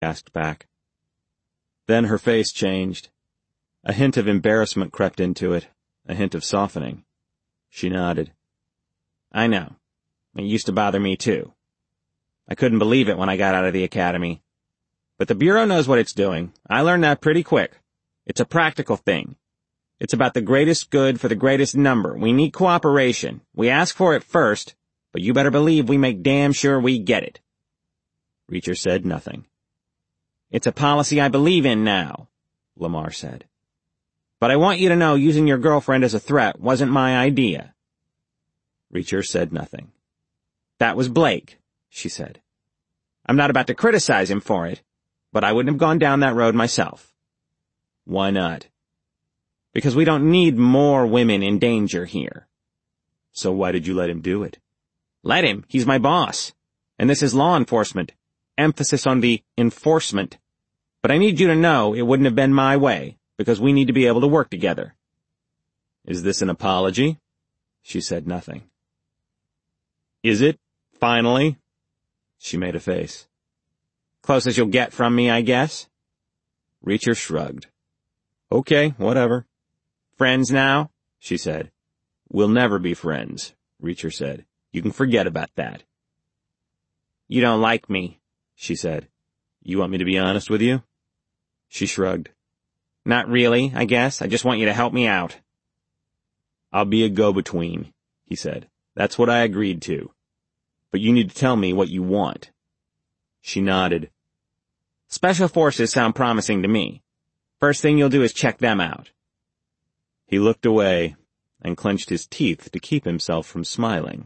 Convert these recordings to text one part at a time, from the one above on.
asked back. Then her face changed. A hint of embarrassment crept into it, a hint of softening. She nodded. I know. It used to bother me, too. I couldn't believe it when I got out of the academy. But the Bureau knows what it's doing. I learned that pretty quick. It's a practical thing. It's about the greatest good for the greatest number. We need cooperation. We ask for it first, but you better believe we make damn sure we get it. Reacher said nothing. It's a policy I believe in now, Lamar said. But I want you to know using your girlfriend as a threat wasn't my idea. Reacher said nothing. That was Blake, she said. I'm not about to criticize him for it, but I wouldn't have gone down that road myself. Why not? Because we don't need more women in danger here. So why did you let him do it? Let him? He's my boss. And this is law enforcement. Emphasis on the enforcement. But I need you to know it wouldn't have been my way, because we need to be able to work together. Is this an apology? She said nothing. Is it? Finally? She made a face. Close as you'll get from me, I guess? Reacher shrugged. Okay, whatever. Friends now? She said. We'll never be friends, Reacher said. You can forget about that. You don't like me, she said. You want me to be honest with you? She shrugged. Not really, I guess. I just want you to help me out. I'll be a go-between, he said. That's what I agreed to. But you need to tell me what you want. She nodded. Special forces sound promising to me. First thing you'll do is check them out. He looked away and clenched his teeth to keep himself from smiling.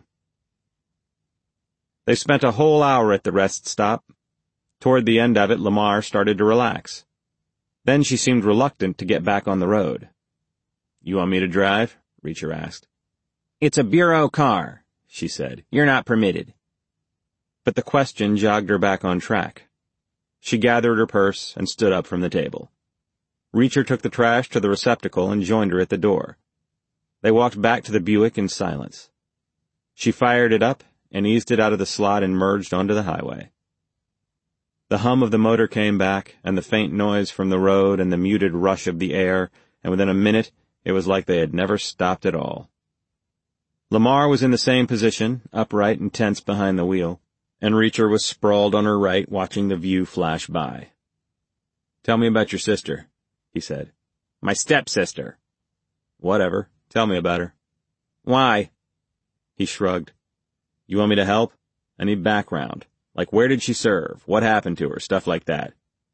They spent a whole hour at the rest stop. Toward the end of it, Lamar started to relax. Then she seemed reluctant to get back on the road. You want me to drive? Reacher asked. It's a Bureau car, she said. You're not permitted. But the question jogged her back on track. She gathered her purse and stood up from the table. Reacher took the trash to the receptacle and joined her at the door. They walked back to the Buick in silence. She fired it up and eased it out of the slot and merged onto the highway. The hum of the motor came back, and the faint noise from the road and the muted rush of the air, and within a minute it was like they had never stopped at all. Lamar was in the same position, upright and tense behind the wheel, and Reacher was sprawled on her right watching the view flash by. Tell me about your sister, he said. My stepsister. Whatever. Tell me about her. Why? He shrugged. You want me to help? I need background. Like, where did she serve? What happened to her? Stuff like that.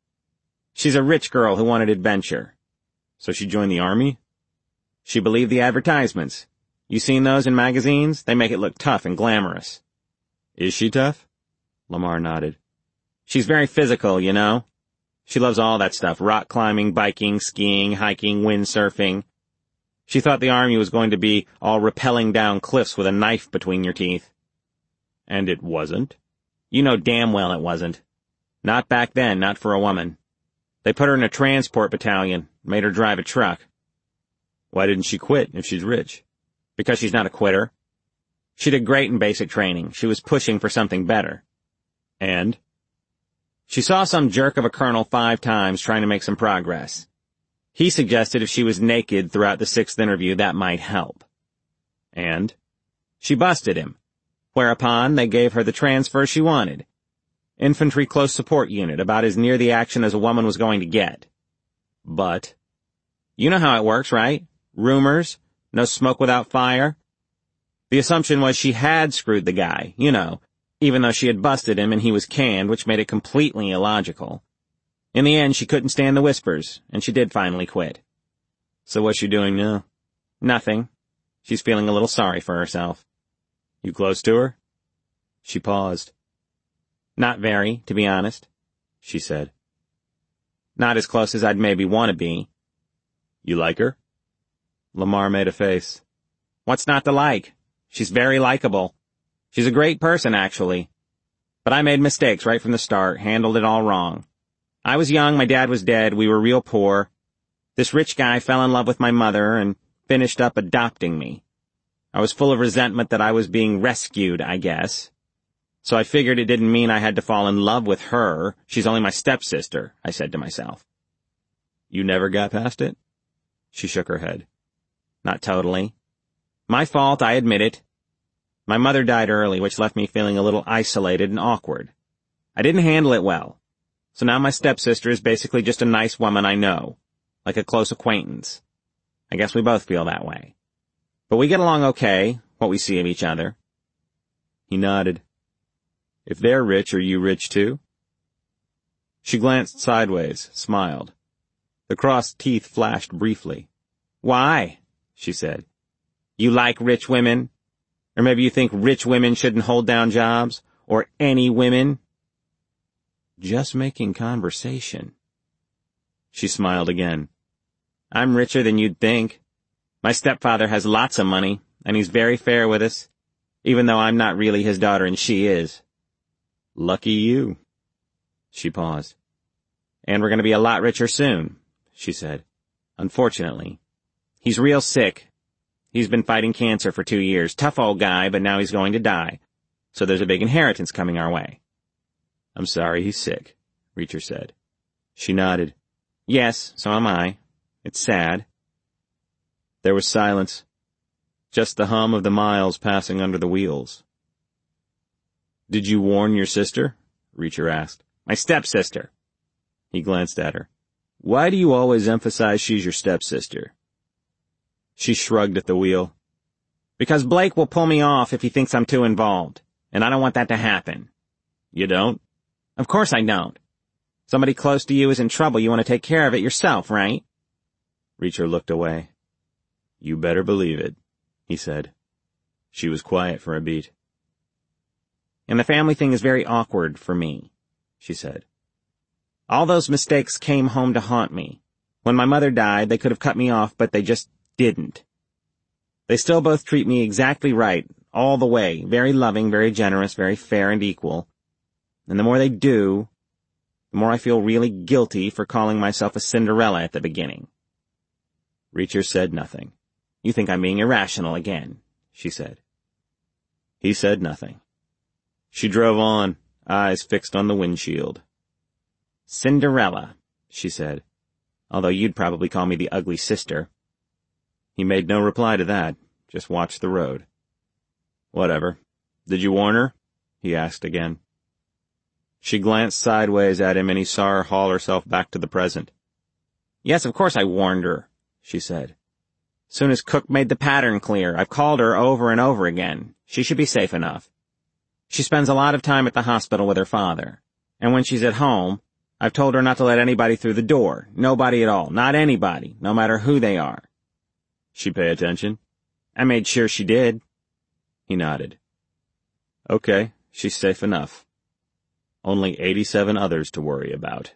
She's a rich girl who wanted adventure. So she joined the army? She believed the advertisements. You seen those in magazines? They make it look tough and glamorous. Is she tough? Lamar nodded. She's very physical, you know. She loves all that stuff, rock climbing, biking, skiing, hiking, windsurfing. She thought the army was going to be all rappelling down cliffs with a knife between your teeth. And it wasn't? You know damn well it wasn't. Not back then, not for a woman. They put her in a transport battalion, made her drive a truck. Why didn't she quit if she's rich? Because she's not a quitter. She did great in basic training. She was pushing for something better. And? She saw some jerk of a colonel 5 times trying to make some progress. He suggested if she was naked throughout the 6th interview, that might help. And? She busted him. Whereupon they gave her the transfer she wanted. Infantry close support unit, about as near the action as a woman was going to get. But, you know how it works, right? Rumors, no smoke without fire. The assumption was she had screwed the guy, you know, even though she had busted him and he was canned, which made it completely illogical. In the end, she couldn't stand the whispers, and she did finally quit. So what's she doing now? Nothing. She's feeling a little sorry for herself. You close to her? She paused. Not very, to be honest, she said. Not as close as I'd maybe want to be. You like her? Lamar made a face. What's not to like? She's very likable. She's a great person, actually. But I made mistakes right from the start, handled it all wrong. I was young, my dad was dead, we were real poor. This rich guy fell in love with my mother and finished up adopting me. I was full of resentment that I was being rescued, I guess. So I figured it didn't mean I had to fall in love with her. She's only my stepsister, I said to myself. You never got past it? She shook her head. Not totally. My fault, I admit it. My mother died early, which left me feeling a little isolated and awkward. I didn't handle it well. So now my stepsister is basically just a nice woman I know, like a close acquaintance. I guess we both feel that way. But we get along okay, what we see of each other. He nodded. If they're rich, are you rich too? She glanced sideways, smiled. The crossed teeth flashed briefly. Why? She said. You like rich women? Or maybe you think rich women shouldn't hold down jobs? Or any women? Just making conversation. She smiled again. I'm richer than you'd think. My stepfather has lots of money, and he's very fair with us, even though I'm not really his daughter and she is. Lucky you. She paused. And we're going to be a lot richer soon, she said. Unfortunately. He's real sick. He's been fighting cancer for 2 years. Tough old guy, but now he's going to die. So there's a big inheritance coming our way. I'm sorry he's sick, Reacher said. She nodded. Yes, so am I. It's sad. There was silence. Just the hum of the miles passing under the wheels. Did you warn your sister? Reacher asked. My stepsister. He glanced at her. Why do you always emphasize she's your stepsister? She shrugged at the wheel. Because Blake will pull me off if he thinks I'm too involved, and I don't want that to happen. You don't? Of course I don't. Somebody close to you is in trouble, you want to take care of it yourself, right? Reacher looked away. You better believe it, he said. She was quiet for a beat. And the family thing is very awkward for me, she said. All those mistakes came home to haunt me. When my mother died, they could have cut me off, but they just didn't. They still both treat me exactly right, all the way, very loving, very generous, very fair and equal. And the more they do, the more I feel really guilty for calling myself a Cinderella at the beginning. Reacher said nothing. You think I'm being irrational again, she said. He said nothing. She drove on, eyes fixed on the windshield. Cinderella, she said, although you'd probably call me the ugly sister. He made no reply to that, just watched the road. Whatever. Did you warn her? He asked again. She glanced sideways at him and he saw her haul herself back to the present. Yes, of course I warned her, she said. Soon as Cook made the pattern clear, I've called her over and over again. She should be safe enough. She spends a lot of time at the hospital with her father. And when she's at home, I've told her not to let anybody through the door. Nobody at all. Not anybody, no matter who they are. She pay attention? I made sure she did. He nodded. Okay, she's safe enough. Only 87 others to worry about.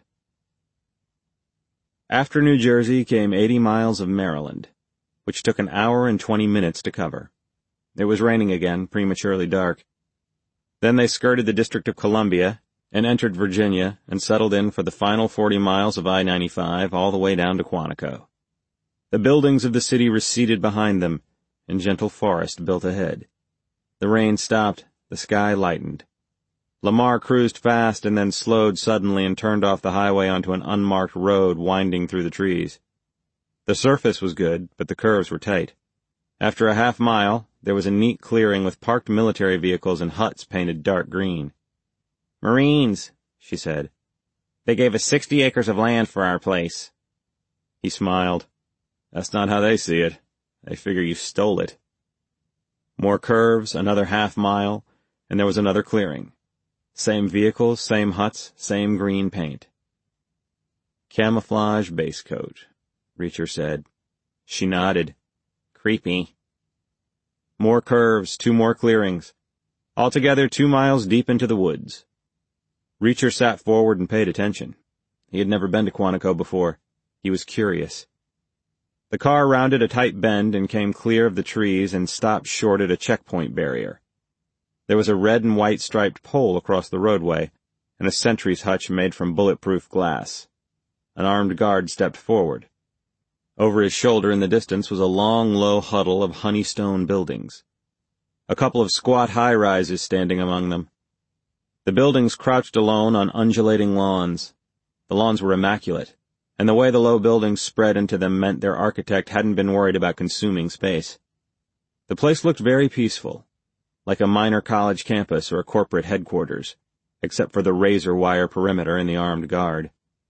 After New Jersey came 80 miles of Maryland, which took an hour and 20 minutes to cover. It was raining again, prematurely dark. Then they skirted the District of Columbia and entered Virginia and settled in for the final 40 miles of I-95 all the way down to Quantico. The buildings of the city receded behind them, and gentle forest built ahead. The rain stopped, the sky lightened. Lamar cruised fast and then slowed suddenly and turned off the highway onto an unmarked road winding through the trees. The surface was good, but the curves were tight. After a half mile, there was a neat clearing with parked military vehicles and huts painted dark green. Marines, she said. They gave us 60 acres of land for our place. He smiled. That's not how they see it. They figure you stole it. More curves, another half mile, and there was another clearing. Same vehicles, same huts, same green paint. Camouflage base coat, Reacher said. She nodded. Creepy. More curves, 2 more clearings. Altogether 2 miles deep into the woods. Reacher sat forward and paid attention. He had never been to Quantico before. He was curious. The car rounded a tight bend and came clear of the trees and stopped short at a checkpoint barrier. There was a red and white striped pole across the roadway, and a sentry's hutch made from bulletproof glass. An armed guard stepped forward. Over his shoulder in the distance was a long, low huddle of honeystone buildings. A couple of squat high-rises standing among them. The buildings crouched alone on undulating lawns. The lawns were immaculate, and the way the low buildings spread into them meant their architect hadn't been worried about consuming space. The place looked very peaceful, like a minor college campus or a corporate headquarters, except for the razor-wire perimeter and the armed guard.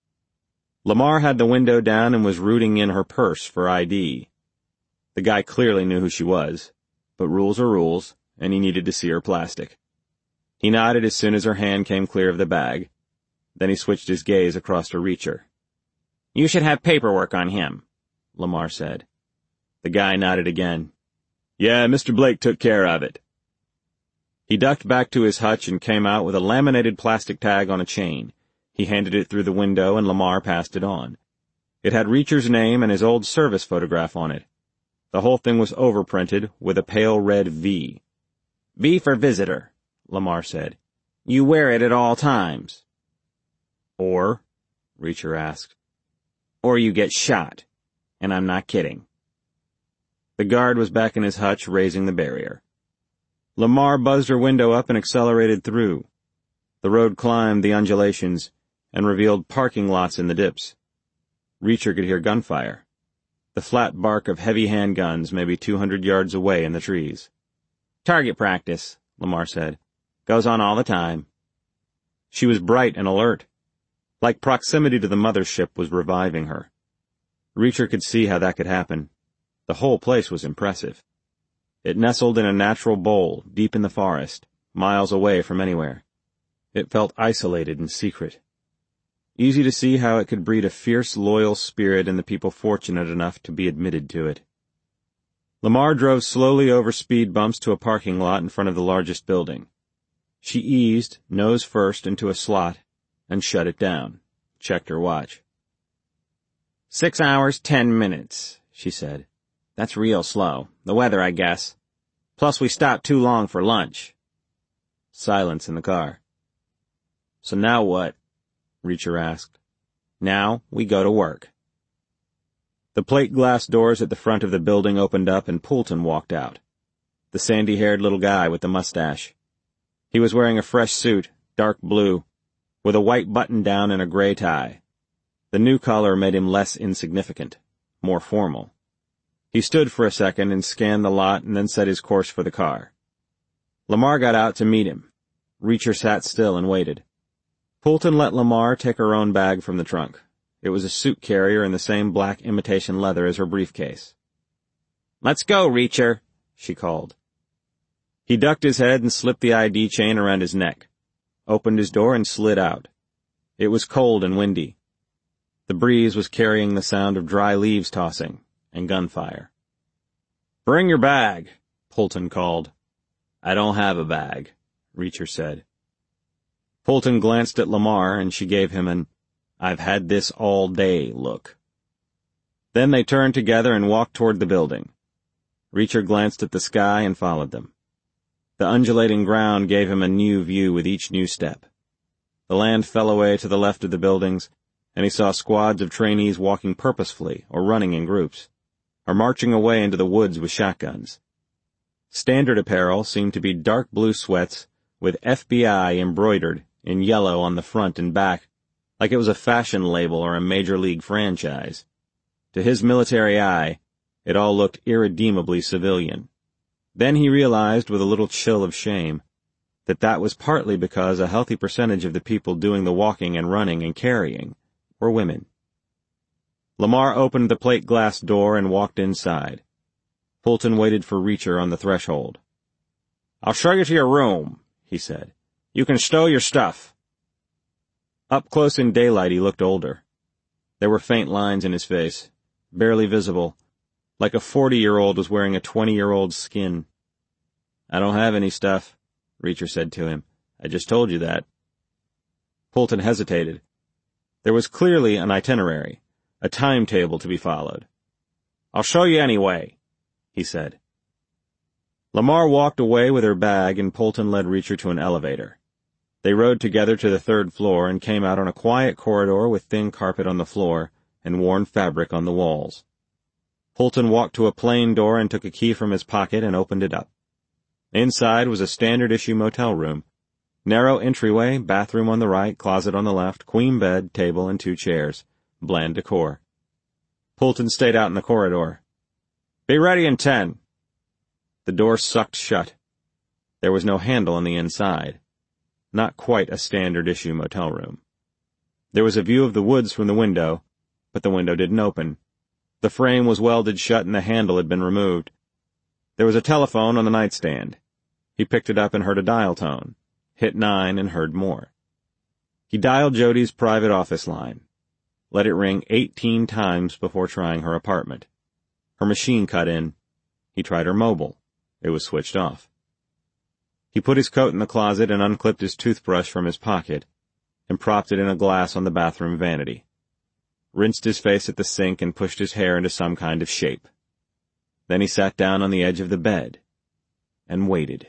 Lamar had the window down and was rooting in her purse for ID. The guy clearly knew who she was, but rules are rules, and he needed to see her plastic. He nodded as soon as her hand came clear of the bag. Then he switched his gaze across to Reacher. "You should have paperwork on him," Lamar said. The guy nodded again. "Yeah, Mr. Blake took care of it." He ducked back to his hutch and came out with a laminated plastic tag on a chain. He handed it through the window and Lamar passed it on. It had Reacher's name and his old service photograph on it. The whole thing was overprinted with a pale red V. "V for visitor," Lamar said. "You wear it at all times." "Or?" Reacher asked. "Or you get shot. And I'm not kidding." The guard was back in his hutch, raising the barrier. Lamar buzzed her window up and accelerated through. The road climbed the undulations and revealed parking lots in the dips. Reacher could hear gunfire. The flat bark of heavy handguns maybe 200 yards away in the trees. "Target practice," Lamar said. "Goes on all the time." She was bright and alert. Like proximity to the mothership was reviving her. Reacher could see how that could happen. The whole place was impressive. It nestled in a natural bowl, deep in the forest, miles away from anywhere. It felt isolated and secret. Easy to see how it could breed a fierce, loyal spirit in the people fortunate enough to be admitted to it. Lamar drove slowly over speed bumps to a parking lot in front of the largest building. She eased, nose first, into a slot and shut it down, checked her watch. 6 hours, 10 minutes, she said. "That's real slow. The weather, I guess. Plus we stopped too long for lunch." Silence in the car. "So now what?" Reacher asked. "Now we go to work." The plate glass doors at the front of the building opened up and Poulton walked out. The sandy-haired little guy with the mustache. He was wearing a fresh suit, dark blue, with a white button-down and a gray tie. The new color made him less insignificant, more formal. He stood for a second and scanned the lot and then set his course for the car. Lamar got out to meet him. Reacher sat still and waited. Poulton let Lamar take her own bag from the trunk. It was a suit carrier in the same black imitation leather as her briefcase. "Let's go, Reacher," she called. He ducked his head and slipped the ID chain around his neck, opened his door and slid out. It was cold and windy. The breeze was carrying the sound of dry leaves tossing and gunfire. "Bring your bag," Poulton called. "I don't have a bag," Reacher said. Poulton glanced at Lamar and she gave him an "I've had this all day" look. Then they turned together and walked toward the building. Reacher glanced at the sky and followed them. The undulating ground gave him a new view with each new step. The land fell away to the left of the buildings, and he saw squads of trainees walking purposefully or running in groups, or marching away into the woods with shotguns. Standard apparel seemed to be dark blue sweats with FBI embroidered in yellow on the front and back, like it was a fashion label or a major league franchise. To his military eye, it all looked irredeemably civilian. Then he realized with a little chill of shame that that was partly because a healthy percentage of the people doing the walking and running and carrying were women. Lamar opened the plate glass door and walked inside. Poulton waited for Reacher on the threshold. "I'll show you to your room," he said. "You can stow your stuff." Up close in daylight he looked older. There were faint lines in his face, barely visible, like a 40-year-old was wearing a 20-year-old's skin. "I don't have any stuff," Reacher said to him. "I just told you that." Poulton hesitated. There was clearly an itinerary, a timetable to be followed. "I'll show you anyway," he said. Lamar walked away with her bag and Poulton led Reacher to an elevator. They rode together to the 3rd floor and came out on a quiet corridor with thin carpet on the floor and worn fabric on the walls. Poulton walked to a plain door and took a key from his pocket and opened it up. Inside was a standard-issue motel room, Narrow entryway, bathroom on the right, closet on the left, queen bed, table, and 2 chairs. Bland decor. Poulton stayed out in the corridor. "Be ready in 10. The door sucked shut. There was no handle on the inside. Not quite a standard-issue motel room. There was a view of the woods from the window, but the window didn't open. The frame was welded shut and the handle had been removed. There was a telephone on the nightstand. He picked it up and heard a dial tone, hit 9 and heard more. He dialed Jody's private office line. Let it ring 18 times before trying her apartment. Her machine cut in. He tried her mobile. It was switched off. He put his coat in the closet and unclipped his toothbrush from his pocket and propped it in a glass on the bathroom vanity. Rinsed his face at the sink and pushed his hair into some kind of shape. Then he sat down on the edge of the bed and waited.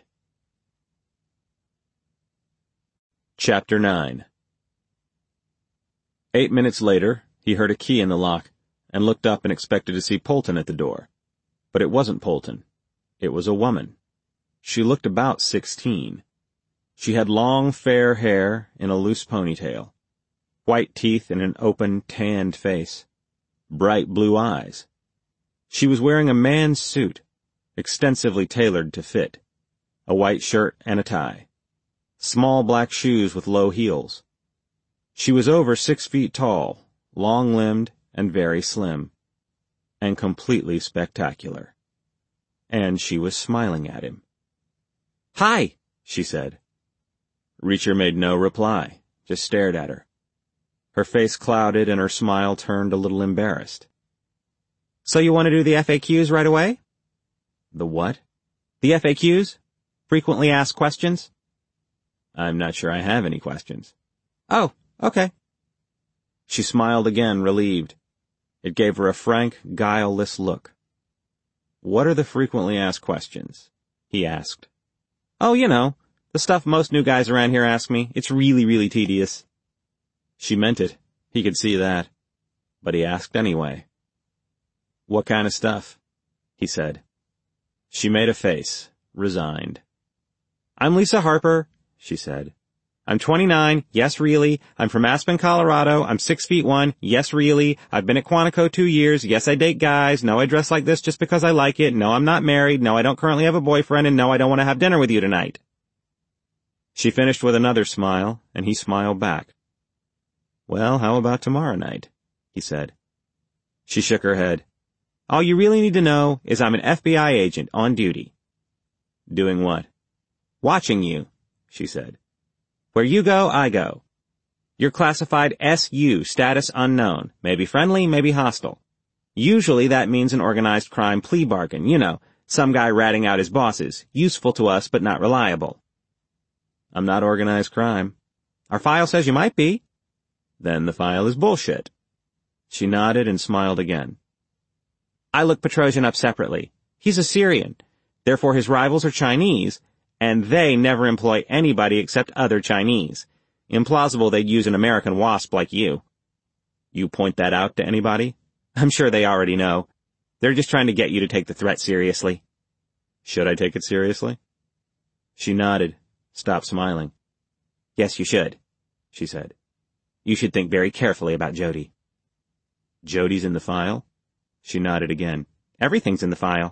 Chapter 9. 8 minutes later, he heard a key in the lock and looked up and expected to see Poulton at the door. But it wasn't Poulton. It was a woman. She looked about 16. She had long, fair hair in a loose ponytail, white teeth in an open, tanned face, bright blue eyes. She was wearing a man's suit, extensively tailored to fit, a white shirt and a tie, small black shoes with low heels. She was over 6 feet tall, long-limbed and very slim, and completely spectacular. And she was smiling at him. "Hi," she said. Reacher made no reply, just stared at her. Her face clouded and her smile turned a little embarrassed. "So you want to do the FAQs right away?" "The what?" "The FAQs. Frequently asked questions." "I'm not sure I have any questions." "Oh, okay." She smiled again, relieved. It gave her a frank, guileless look. "What are the frequently asked questions?" he asked. "Oh, you know, the stuff most new guys around here ask me. It's really, really tedious." She meant it. He could see that. But he asked anyway. "What kind of stuff?" he said. She made a face, resigned. "I'm Lisa Harper," she said. "I'm 29, yes really. I'm from Aspen, Colorado. I'm 6'1", yes really. I've been at Quantico 2 years. Yes, I date guys. No, I dress like this just because I like it. No, I'm not married. No, I don't currently have a boyfriend. And no, I don't want to have dinner with you tonight." She finished with another smile, and he smiled back. "Well, how about tomorrow night?" he said. She shook her head. "All you really need to know is I'm an FBI agent on duty." "Doing what?" "Watching you," she said. "Where you go, I go. You're classified SU, status unknown. Maybe friendly, maybe hostile. Usually that means an organized crime plea bargain. You know, some guy ratting out his bosses. Useful to us, but not reliable." "I'm not organized crime." "Our file says you might be." "Then the file is bullshit." She nodded and smiled again. "I look Petrosian up separately. He's a Syrian. Therefore his rivals are Chinese, and they never employ anybody except other Chinese. Implausible they'd use an American wasp like you." "You point that out to anybody?" "I'm sure they already know. They're just trying to get you to take the threat seriously." "Should I take it seriously?" She nodded, stopped smiling. "Yes, you should," she said. "You should think very carefully about Jody." "Jody's in the file?" She nodded again. "Everything's in the file."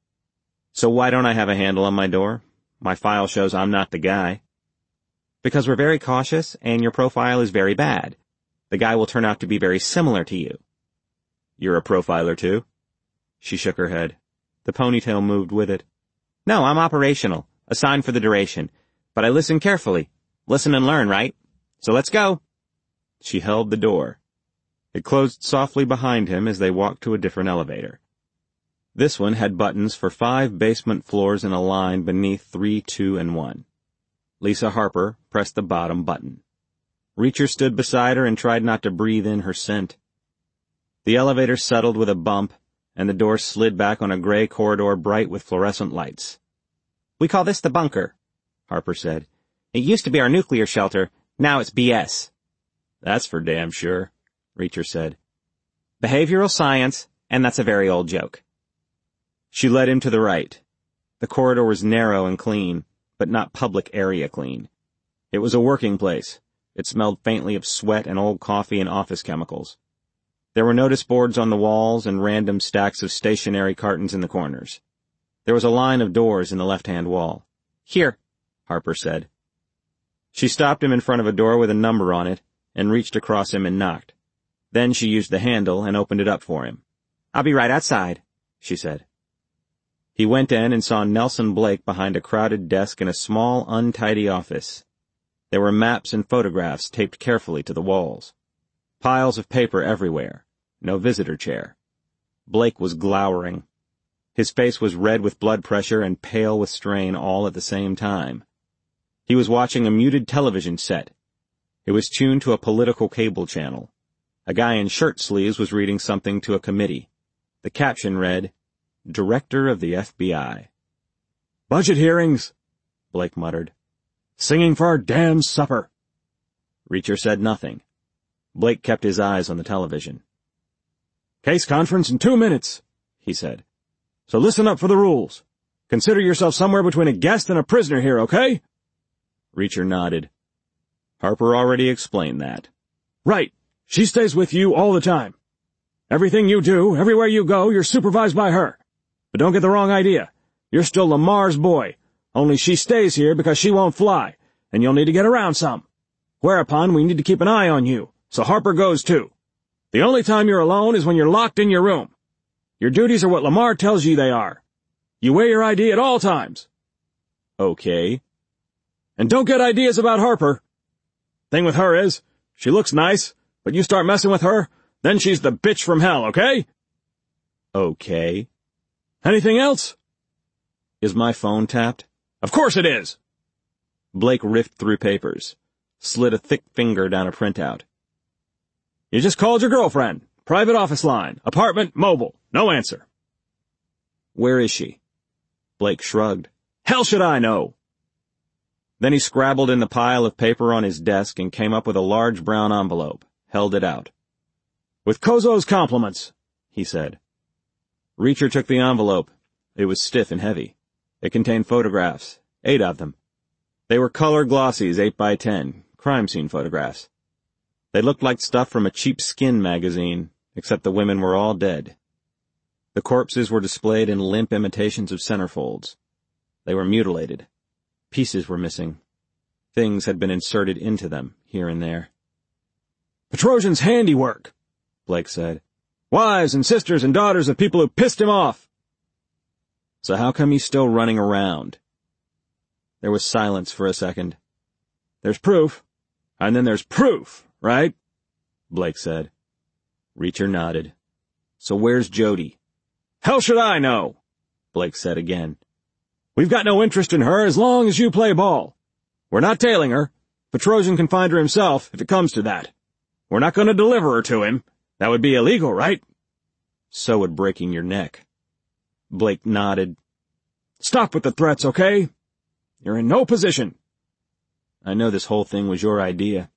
"So why don't I have a handle on my door? My file shows I'm not the guy." "Because we're very cautious, and your profile is very bad. The guy will turn out to be very similar to you." "You're a profiler, too?" She shook her head. The ponytail moved with it. "No, I'm operational, assigned for the duration. But I listen carefully. Listen and learn, right? So let's go." She held the door. It closed softly behind him as they walked to a different elevator. This one had buttons for 5 basement floors in a line beneath 3, 2, and 1. Lisa Harper pressed the bottom button. Reacher stood beside her and tried not to breathe in her scent. The elevator settled with a bump, and the door slid back on a gray corridor bright with fluorescent lights. "We call this the bunker," Harper said. "It used to be our nuclear shelter. Now it's BS." "That's for damn sure," Reacher said. "Behavioral science, and that's a very old joke." She led him to the right. The corridor was narrow and clean, but not public area clean. It was a working place. It smelled faintly of sweat and old coffee and office chemicals. There were notice boards on the walls and random stacks of stationery cartons in the corners. There was a line of doors in the left-hand wall. "Here," Harper said. She stopped him in front of a door with a number on it and reached across him and knocked. Then she used the handle and opened it up for him. "I'll be right outside," she said. He went in and saw Nelson Blake behind a crowded desk in a small, untidy office. There were maps and photographs taped carefully to the walls. Piles of paper everywhere. No visitor chair. Blake was glowering. His face was red with blood pressure and pale with strain all at the same time. He was watching a muted television set. It was tuned to a political cable channel. A guy in shirt sleeves was reading something to a committee. The caption read, "Director of the FBI." "Budget hearings," Blake muttered. "Singing for our damn supper." Reacher said nothing. Blake kept his eyes on the television. "Case conference in 2 minutes," he said. "So listen up for the rules. Consider yourself somewhere between a guest and a prisoner here, okay?" Reacher nodded. Harper already explained that. "Right. She stays with you all the time. Everything you do, everywhere you go, you're supervised by her. But don't get the wrong idea. You're still Lamar's boy. Only she stays here because she won't fly, and you'll need to get around some. Whereupon we need to keep an eye on you, so Harper goes too. The only time you're alone is when you're locked in your room. Your duties are what Lamar tells you they are. You wear your ID at all times." "Okay." "And don't get ideas about Harper. Thing with her is, she looks nice, but you start messing with her, then she's the bitch from hell, okay?" "Okay." "Anything else?" "Is my phone tapped?" "Of course it is." Blake riffed through papers, slid a thick finger down a printout. "You just called your girlfriend. Private office line. Apartment, mobile. No answer." "Where is she?" Blake shrugged. "Hell should I know?" Then he scrabbled in the pile of paper on his desk and came up with a large brown envelope, held it out. "With Kozo's compliments," he said. Reacher took the envelope. It was stiff and heavy. It contained photographs, 8 of them. They were color glossies, 8 by 10, crime scene photographs. They looked like stuff from a cheap skin magazine, except the women were all dead. The corpses were displayed in limp imitations of centerfolds. They were mutilated. Pieces were missing. Things had been inserted into them, here and there. "Petrosian's handiwork," Blake said. "Wives and sisters and daughters of people who pissed him off." "So how come he's still running around?" There was silence for a second. "There's proof. And then there's proof, right?" Blake said. Reacher nodded. "So where's Jody?" "Hell should I know?" Blake said again. "We've got no interest in her as long as you play ball. We're not tailing her. Petrosian can find her himself, if it comes to that. We're not going to deliver her to him. That would be illegal, right?" "So would breaking your neck." Blake nodded. "Stop with the threats, okay? You're in no position." "I know this whole thing was your idea."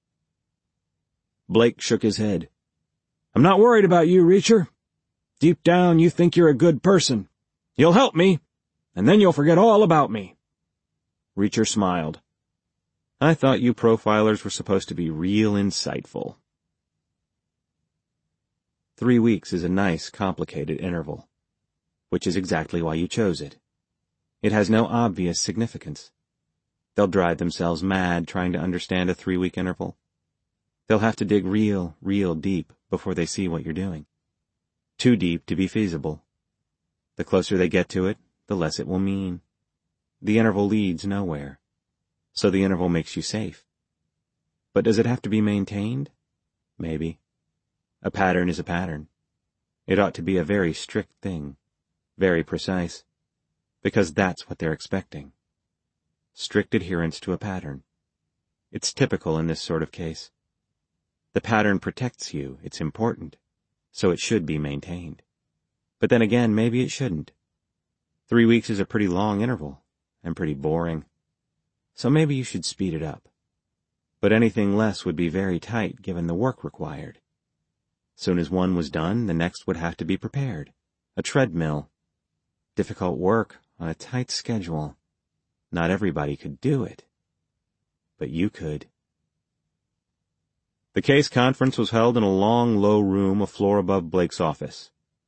Blake shook his head. "I'm not worried about you, Reacher. Deep down, you think you're a good person. You'll help me, and then you'll forget all about me." Reacher smiled. "I thought you profilers were supposed to be real insightful." 3 weeks is a nice, complicated interval, which is exactly why you chose it. It has no obvious significance. They'll drive themselves mad trying to understand a 3-week interval. They'll have to dig real deep before they see what you're doing. Too deep to be feasible. The closer they get to it, the less it will mean. The interval leads nowhere. So the interval makes you safe. But does it have to be maintained? Maybe. A pattern is a pattern. It ought to be a very strict thing, very precise, because that's what they're expecting. Strict adherence to a pattern. It's typical in this sort of case. The pattern protects you, it's important, so it should be maintained. But then again, maybe it shouldn't. 3 weeks is a pretty long interval, and pretty boring. So maybe you should speed it up. But anything less would be very tight given the work required. Soon as one was done, the next would have to be prepared. A treadmill. Difficult work on a tight schedule. Not everybody could do it. But you could. The case conference was held in a long, low room a floor above Blake's office.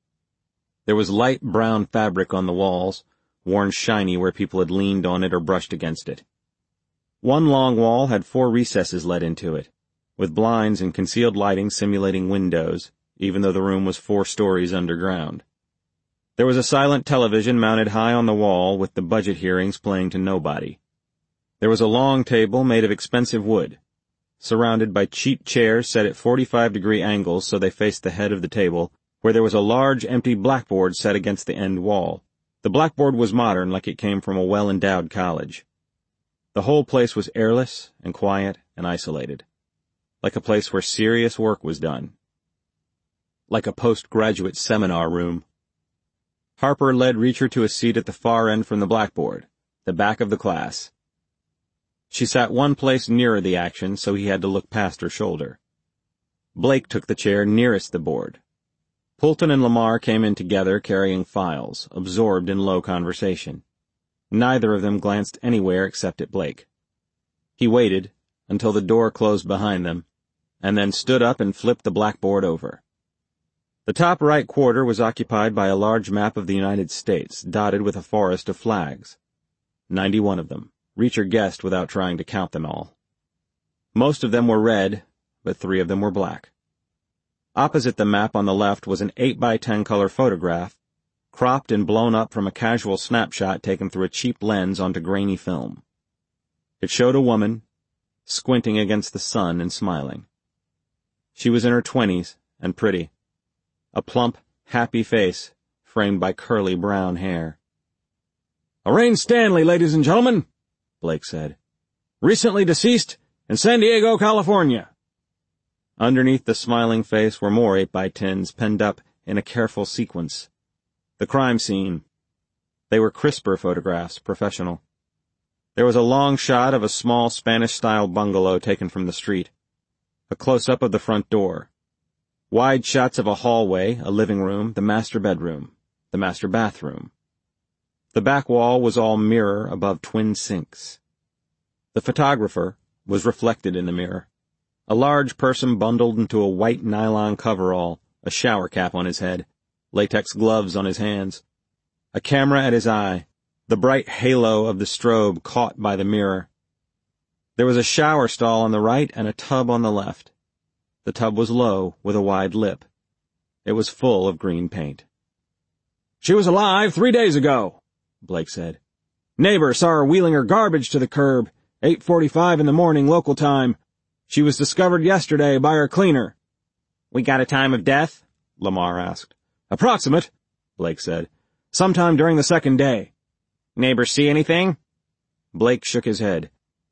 There was light brown fabric on the walls, worn shiny where people had leaned on it or brushed against it. One long wall had 4 recesses let into it, with blinds and concealed lighting simulating windows, even though the room was 4 stories underground. There was a silent television mounted high on the wall with the budget hearings playing to nobody. There was a long table made of expensive wood, surrounded by cheap chairs set at 45-degree angles so they faced the head of the table, where there was a large empty blackboard set against the end wall. The blackboard was modern, like it came from a well-endowed college. The whole place was airless and quiet and isolated, like a place where serious work was done, like a postgraduate seminar room. Harper led Reacher to a seat at the far end from the blackboard, the back of the class. She sat one place nearer the action, so he had to look past her shoulder. Blake took the chair nearest the board. Poulton and Lamar came in together carrying files, absorbed in low conversation. Neither of them glanced anywhere except at Blake. He waited until the door closed behind them, and then stood up and flipped the blackboard over. The top right quarter was occupied by a large map of the United States, dotted with a forest of flags. 91 of them. Reacher guessed without trying to count them all. Most of them were red, but 3 of them were black. Opposite the map on the left was an 8x10 color photograph, cropped and blown up from a casual snapshot taken through a cheap lens onto grainy film. It showed a woman, squinting against the sun and smiling. She was in her 20s and pretty. A plump, happy face, framed by curly brown hair. Lorraine Stanley, ladies and gentlemen, Blake said. Recently deceased in San Diego, California. Underneath the smiling face were more 8x10s penned up in a careful sequence. The crime scene. They were crisper photographs, professional. There was a long shot of a small Spanish-style bungalow taken from the street. A close-up of the front door. Wide shots of a hallway, a living room, the master bedroom, the master bathroom. The back wall was all mirror above twin sinks. The photographer was reflected in the mirror. A large person bundled into a white nylon coverall, a shower cap on his head, latex gloves on his hands, a camera at his eye, the bright halo of the strobe caught by the mirror. There was a shower stall on the right and a tub on the left. The tub was low, with a wide lip. It was full of green paint. She was alive 3 days ago, Blake said. Neighbor saw her wheeling her garbage to the curb, 8:45 in the morning local time. She was discovered yesterday by her cleaner. We got a time of death? Lamar asked. Approximate, Blake said. Sometime during the second day. Neighbor see anything? Blake shook his head.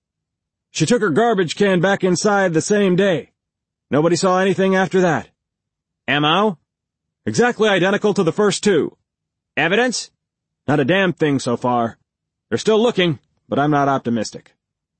She took her garbage can back inside the same day. Nobody saw anything after that. M.O.? Exactly identical to the first 2. Evidence? Not a damn thing so far. They're still looking, but I'm not optimistic.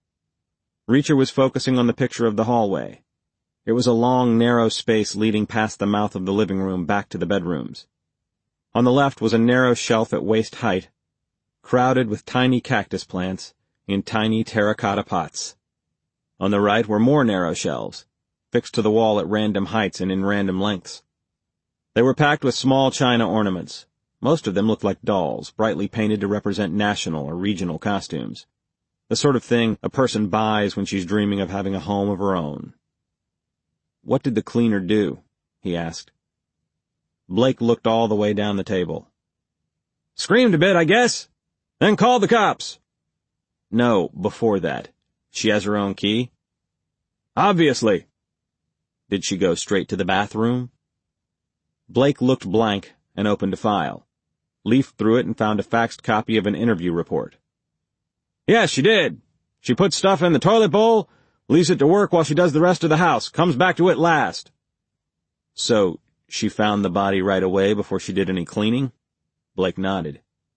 Reacher was focusing on the picture of the hallway. It was a long, narrow space leading past the mouth of the living room back to the bedrooms. On the left was a narrow shelf at waist height, crowded with tiny cactus plants in tiny terracotta pots. On the right were more narrow shelves, fixed to the wall at random heights and in random lengths. They were packed with small china ornaments. Most of them looked like dolls, brightly painted to represent national or regional costumes. The sort of thing a person buys when she's dreaming of having a home of her own. What did the cleaner do? He asked. Blake looked all the way down the table. Screamed a bit, I guess. Then called the cops. No, before that. She has her own key? Obviously. Did she go straight to the bathroom? Blake looked blank and opened a file, leafed through it and found a faxed copy of an interview report. Yes, she did. She puts stuff in the toilet bowl, leaves it to work while she does the rest of the house, comes back to it last. So, she found the body right away before she did any cleaning? Blake nodded.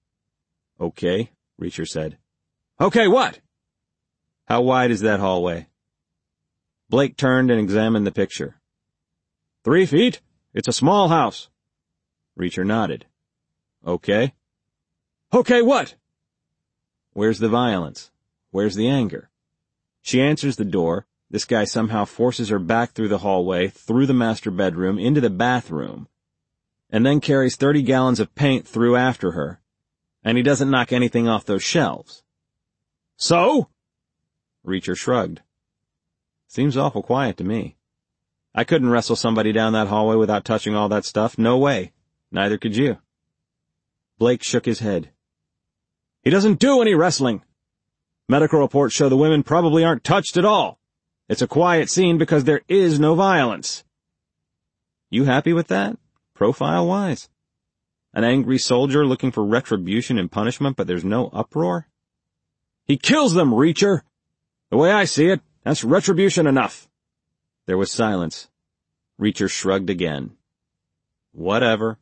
Okay, Reacher said. Okay, what? How wide is that hallway? Blake turned and examined the picture. 3 feet. It's a small house. Reacher nodded. Okay. Okay, what? Where's the violence? Where's the anger? She answers the door. This guy somehow forces her back through the hallway, through the master bedroom, into the bathroom, and then carries 30 gallons of paint through after her. And he doesn't knock anything off those shelves. So? Reacher shrugged. Seems awful quiet to me. I couldn't wrestle somebody down that hallway without touching all that stuff. No way. Neither could you. Blake shook his head. He doesn't do any wrestling. Medical reports show the women probably aren't touched at all. It's a quiet scene because there is no violence. You happy with that? Profile-wise? An angry soldier looking for retribution and punishment, but there's no uproar? He kills them, Reacher. The way I see it, that's retribution enough. There was silence. Reacher shrugged again. Whatever.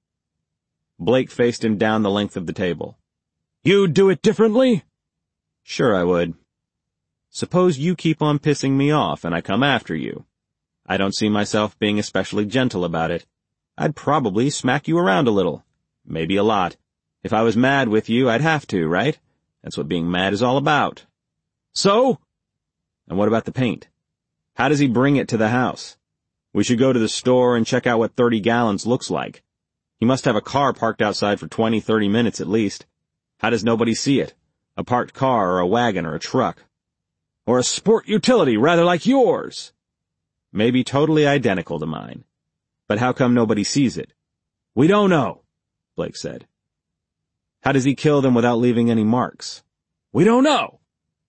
Blake faced him down the length of the table. You'd do it differently? Sure I would. Suppose you keep on pissing me off and I come after you. I don't see myself being especially gentle about it. I'd probably smack you around a little. Maybe a lot. If I was mad with you, I'd have to, right? That's what being mad is all about. So? And what about the paint? How does he bring it to the house? We should go to the store and check out what 30 gallons looks like. He must have a car parked outside for 20-30 minutes at least. How does nobody see it? A parked car or a wagon or a truck? Or a sport utility rather like yours. Maybe totally identical to mine. But how come nobody sees it? We don't know, Blake said. How does he kill them without leaving any marks? We don't know.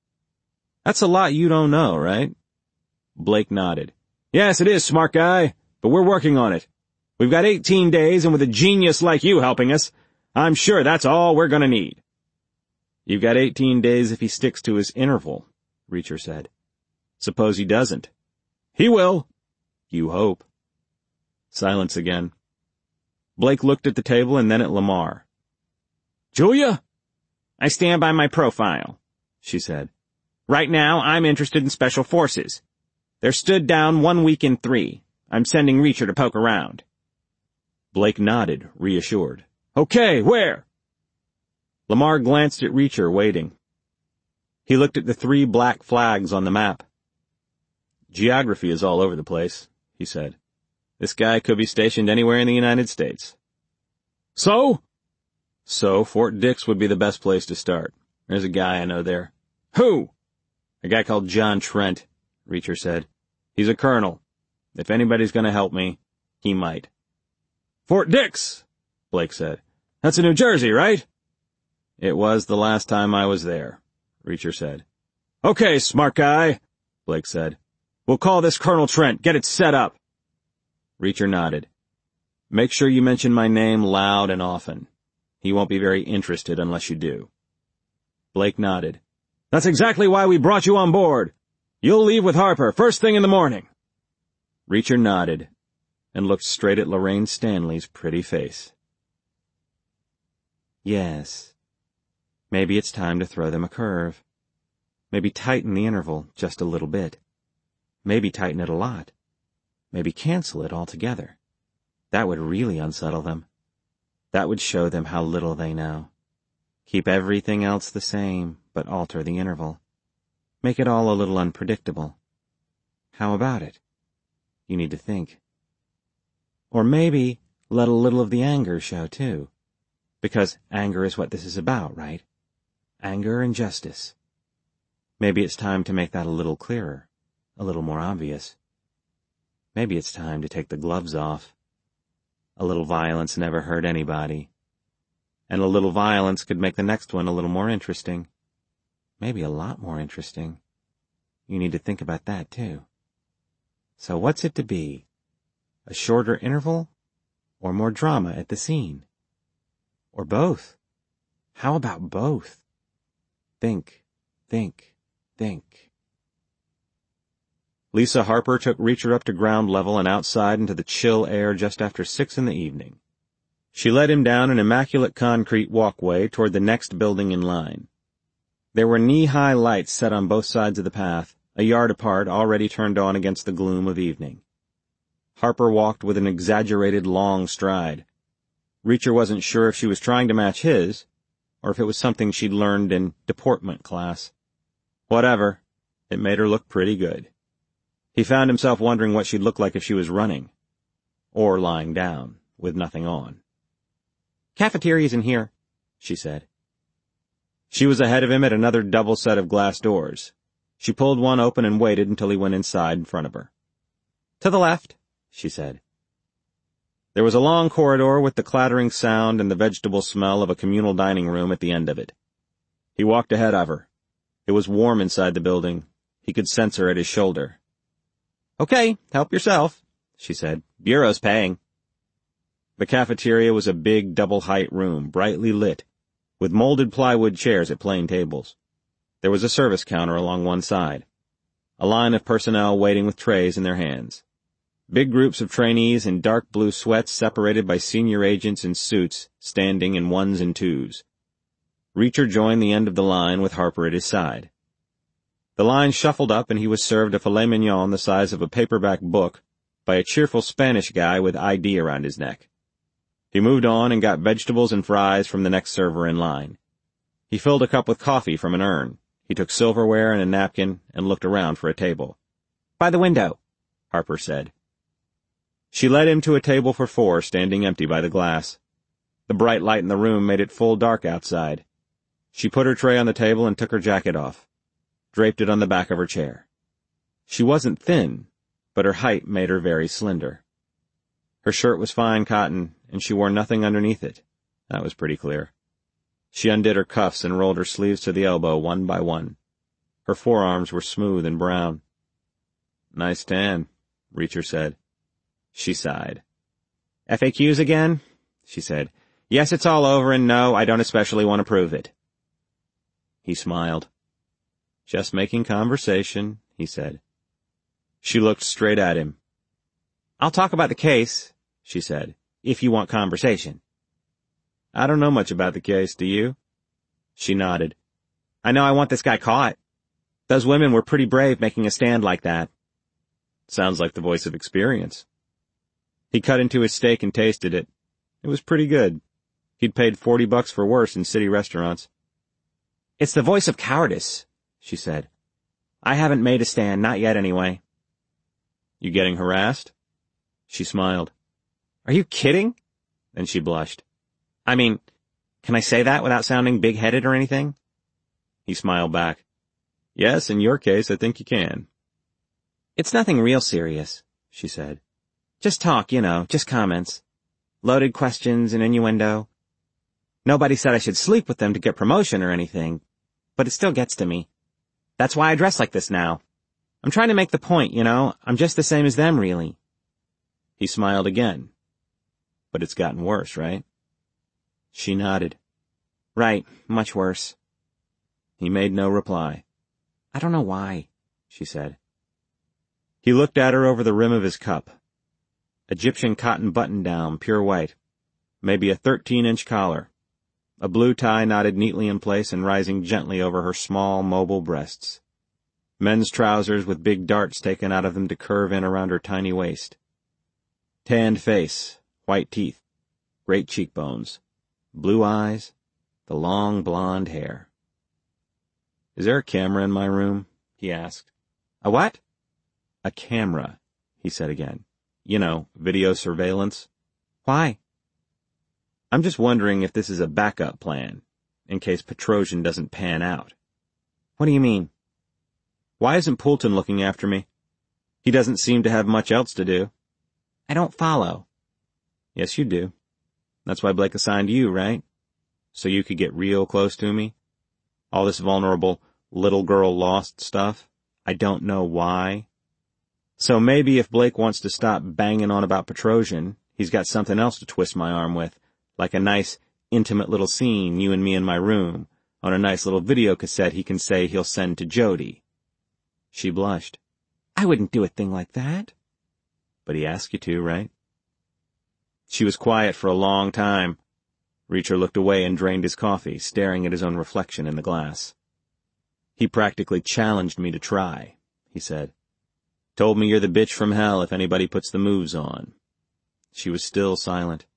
That's a lot you don't know, right? Blake nodded. Yes, it is, smart guy, but we're working on it. We've got 18 days, and with a genius like you helping us, I'm sure that's all we're gonna need. You've got 18 days if he sticks to his interval, Reacher said. Suppose he doesn't. He will. You hope. Silence again. Blake looked at the table and then at Lamar. Julia? I stand by my profile, she said. Right now, I'm interested in Special Forces. They're stood down 1 week in 3. I'm sending Reacher to poke around. Blake nodded, reassured. Okay, where? Lamar glanced at Reacher, waiting. He looked at the 3 black flags on the map. Geography is all over the place, he said. This guy could be stationed anywhere in the United States. So? So, Fort Dix would be the best place to start. There's a guy I know there. Who? A guy called John Trent, Reacher said. He's a colonel. If anybody's gonna help me, he might. Fort Dix, Blake said. That's in New Jersey, right? It was the last time I was there, Reacher said. Okay, smart guy, Blake said. We'll call this Colonel Trent. Get it set up. Reacher nodded. Make sure you mention my name loud and often. He won't be very interested unless you do. Blake nodded. That's exactly why we brought you on board. You'll leave with Harper first thing in the morning. Reacher nodded and looked straight at Lorraine Stanley's pretty face. Yes. Maybe it's time to throw them a curve. Maybe tighten the interval just a little bit. Maybe tighten it a lot. Maybe cancel it altogether. That would really unsettle them. That would show them how little they know. Keep everything else the same, but alter the interval. Make it all a little unpredictable. How about it? You need to think. Or maybe let a little of the anger show too. Because anger is what this is about, right? Anger and justice. Maybe it's time to make that a little clearer, a little more obvious. Maybe it's time to take the gloves off. A little violence never hurt anybody. And a little violence could make the next one a little more interesting. Maybe a lot more interesting. You need to think about that too. So what's it to be? A shorter interval? Or more drama at the scene? Or both? How about both? Think, think, think. Lisa Harper took Reacher up to ground level and outside into the chill air just after 6 in the evening. She led him down an immaculate concrete walkway toward the next building in line. There were knee-high lights set on both sides of the path, a yard apart, already turned on against the gloom of evening. Harper walked with an exaggerated long stride. Reacher wasn't sure if she was trying to match his, or if it was something she'd learned in deportment class. Whatever. It made her look pretty good. He found himself wondering what she'd look like if she was running. Or lying down, with nothing on. "Cafeteria's in here," she said. She was ahead of him at another double set of glass doors. She pulled one open and waited until he went inside in front of her. "To the left," she said. There was a long corridor with the clattering sound and the vegetable smell of a communal dining room at the end of it. He walked ahead of her. It was warm inside the building. He could sense her at his shoulder. "Okay, help yourself," she said. "Bureau's paying." The cafeteria was a big double-height room, brightly lit, with molded plywood chairs at plain tables. There was a service counter along one side. A line of personnel waiting with trays in their hands. Big groups of trainees in dark blue sweats separated by senior agents in suits standing in ones and twos. Reacher joined the end of the line with Harper at his side. The line shuffled up and he was served a filet mignon the size of a paperback book by a cheerful Spanish guy with ID around his neck. He moved on and got vegetables and fries from the next server in line. He filled a cup with coffee from an urn. He took silverware and a napkin and looked around for a table. "By the window," Harper said. She led him to a table for four standing empty by the glass. The bright light in the room made it full dark outside. She put her tray on the table and took her jacket off, draped it on the back of her chair. She wasn't thin, but her height made her very slender. Her shirt was fine cotton, and she wore nothing underneath it. That was pretty clear. She undid her cuffs and rolled her sleeves to the elbow one by one. Her forearms were smooth and brown. "Nice tan," Reacher said. She sighed. "FAQs again?" she said. "Yes, it's all over, and no, I don't especially want to prove it." He smiled. "Just making conversation," he said. She looked straight at him. "I'll talk about the case," she said, "if you want conversation." "I don't know much about the case, do you?" She nodded. "I know I want this guy caught. Those women were pretty brave making a stand like that." Sounds like the voice of experience. He cut into his steak and tasted it. It was pretty good. He'd paid $40 for worse in city restaurants. "It's the voice of cowardice," she said. "I haven't made a stand, not yet anyway." "You getting harassed?" She smiled. "Are you kidding?" Then she blushed. "I mean, can I say that without sounding big-headed or anything?" He smiled back. "Yes, in your case, I think you can." "It's nothing real serious," she said. "Just talk, just comments. Loaded questions and innuendo. Nobody said I should sleep with them to get promotion or anything, but it still gets to me. That's why I dress like this now. I'm trying to make the point, I'm just the same as them, really." He smiled again. "But it's gotten worse, right?" She nodded. "Right, much worse." He made no reply. "I don't know why," she said. He looked at her over the rim of his cup. Egyptian cotton button-down, pure white. Maybe a 13-inch collar. A blue tie knotted neatly in place and rising gently over her small, mobile breasts. Men's trousers with big darts taken out of them to curve in around her tiny waist. Tanned face, white teeth, great cheekbones, blue eyes, the long blonde hair. "Is there a camera in my room?" he asked. "A what?" "A camera," he said again. Video surveillance. "Why?" "I'm just wondering if this is a backup plan, in case Petrosian doesn't pan out." "What do you mean?" "Why isn't Poulton looking after me? He doesn't seem to have much else to do." "I don't follow." "Yes, you do. That's why Blake assigned you, right? So you could get real close to me? All this vulnerable, little girl lost stuff. I don't know why. So maybe if Blake wants to stop banging on about Petrosian, he's got something else to twist my arm with, like a nice, intimate little scene, you and me in my room, on a nice little video cassette he can say he'll send to Jody." She blushed. "I wouldn't do a thing like that." "But he asked you to, right?" She was quiet for a long time. Reacher looked away and drained his coffee, staring at his own reflection in the glass. "He practically challenged me to try," he said. "Told me you're the bitch from hell if anybody puts the moves on." She was still silent.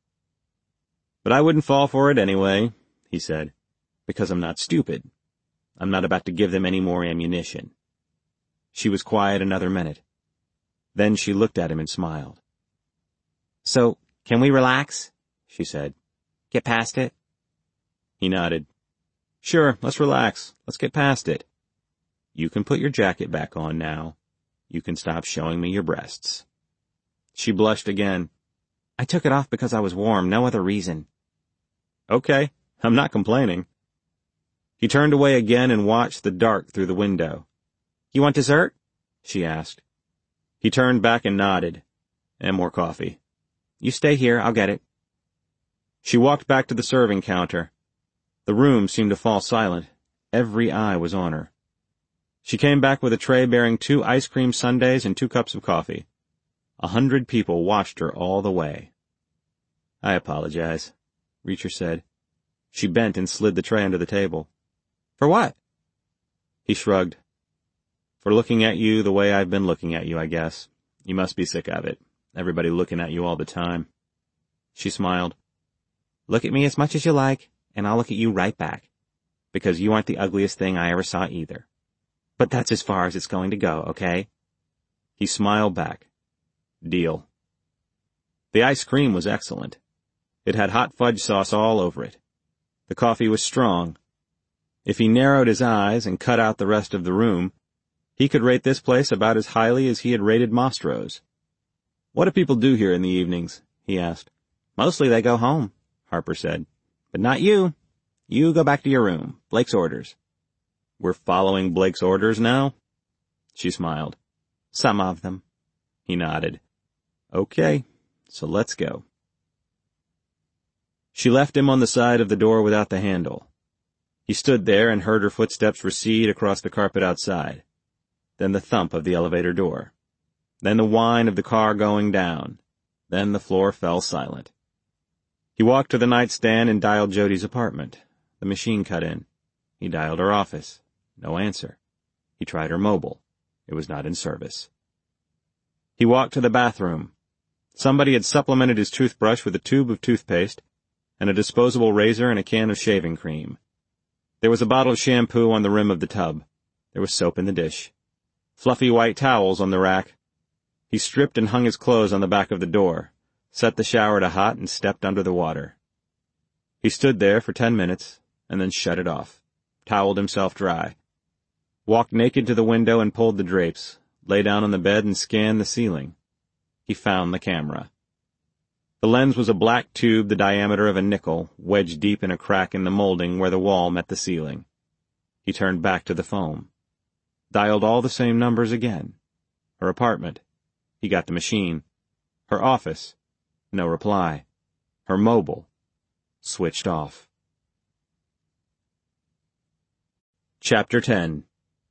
"But I wouldn't fall for it anyway," he said, "because I'm not stupid. I'm not about to give them any more ammunition." She was quiet another minute. Then she looked at him and smiled. "So, can we relax?" she said. "Get past it?" He nodded. "Sure, let's relax. Let's get past it. You can put your jacket back on now. You can stop showing me your breasts." She blushed again. "I took it off because I was warm, no other reason." "Okay, I'm not complaining." He turned away again and watched the dark through the window. "You want dessert?" she asked. He turned back and nodded. "And more coffee." "You stay here, I'll get it." She walked back to the serving counter. The room seemed to fall silent. Every eye was on her. She came back with a tray bearing 2 ice cream sundaes and 2 cups of coffee. 100 people watched her all the way. "I apologize," Reacher said. She bent and slid the tray under the table. "For what?" He shrugged. "For looking at you the way I've been looking at you, I guess. You must be sick of it. Everybody looking at you all the time." She smiled. "Look at me as much as you like, and I'll look at you right back. Because you aren't the ugliest thing I ever saw either. But that's as far as it's going to go, okay?" He smiled back. "Deal." The ice cream was excellent. It had hot fudge sauce all over it. The coffee was strong. If he narrowed his eyes and cut out the rest of the room, he could rate this place about as highly as he had rated Mastro's. "What do people do here in the evenings?" he asked. "Mostly they go home," Harper said. "But not you. You go back to your room. Blake's orders." "We're following Blake's orders now?" She smiled. "Some of them." He nodded. "Okay, so let's go." She left him on the side of the door without the handle. He stood there and heard her footsteps recede across the carpet outside. Then the thump of the elevator door. Then the whine of the car going down. Then the floor fell silent. He walked to the nightstand and dialed Jody's apartment. The machine cut in. He dialed her office. No answer. He tried her mobile. It was not in service. He walked to the bathroom. Somebody had supplemented his toothbrush with a tube of toothpaste and a disposable razor and a can of shaving cream. There was a bottle of shampoo on the rim of the tub. There was soap in the dish. Fluffy white towels on the rack. He stripped and hung his clothes on the back of the door, set the shower to hot, and stepped under the water. He stood there for 10 minutes, and then shut it off, toweled himself dry, walked naked to the window and pulled the drapes, lay down on the bed and scanned the ceiling. He found the camera. The lens was a black tube the diameter of a nickel, wedged deep in a crack in the molding where the wall met the ceiling. He turned back to the phone. Dialed all the same numbers again. Her apartment. He got the machine. Her office. No reply. Her mobile. Switched off. Chapter 10.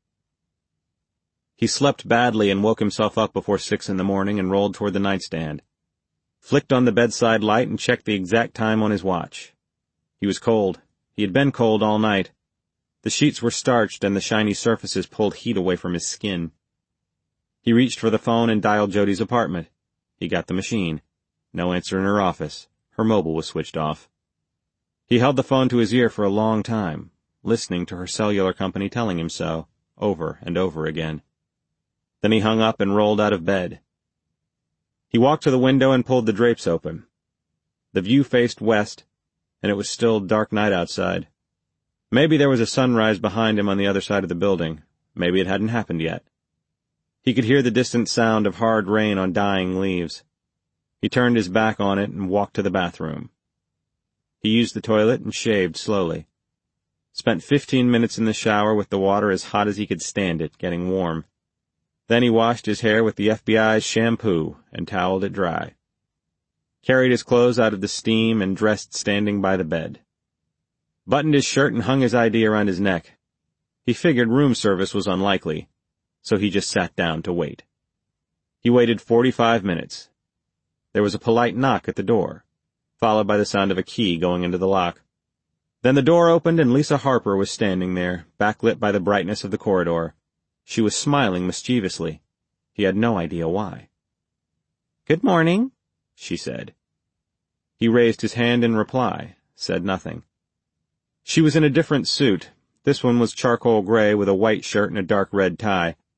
He slept badly and woke himself up before 6 in the morning and rolled toward the nightstand. Flicked on the bedside light and checked the exact time on his watch. He was cold. He had been cold all night. The sheets were starched and the shiny surfaces pulled heat away from his skin. He reached for the phone and dialed Jody's apartment. He got the machine. No answer in her office. Her mobile was switched off. He held the phone to his ear for a long time, listening to her cellular company telling him so, over and over again. Then he hung up and rolled out of bed. He walked to the window and pulled the drapes open. The view faced west, and it was still dark night outside. Maybe there was a sunrise behind him on the other side of the building. Maybe it hadn't happened yet. He could hear the distant sound of hard rain on dying leaves. He turned his back on it and walked to the bathroom. He used the toilet and shaved slowly. Spent 15 minutes in the shower with the water as hot as he could stand it, getting warm. Then he washed his hair with the FBI's shampoo and toweled it dry. Carried his clothes out of the steam and dressed standing by the bed. Buttoned his shirt and hung his ID around his neck. He figured room service was unlikely, so he just sat down to wait. He waited 45 minutes. There was a polite knock at the door, followed by the sound of a key going into the lock. Then the door opened and Lisa Harper was standing there, backlit by the brightness of the corridor. She was smiling mischievously. He had no idea why. "Good morning," she said. He raised his hand in reply, said nothing. She was in a different suit. This one was charcoal gray with a white shirt and a dark red tie.